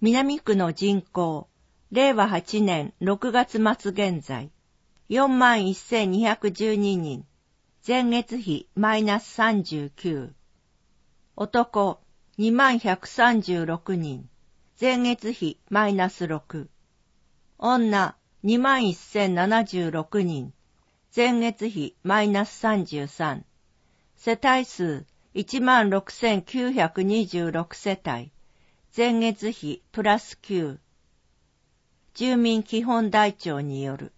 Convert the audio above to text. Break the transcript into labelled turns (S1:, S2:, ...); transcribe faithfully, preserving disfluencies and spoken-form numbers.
S1: 南区の人口、れいわはちねんろくがつ末現在、よんまんせんにひゃくじゅうににん、前月比マイナスさんじゅうきゅう。男、にまんひゃくさんじゅうろくにん、前月比マイナスろく。女、にまんせんななじゅうろくにん、前月比マイナスさんじゅうさん。世帯数いちまんろくせんきゅうひゃくにじゅうろく世帯、前月比プラスきゅう。住民基本台帳による。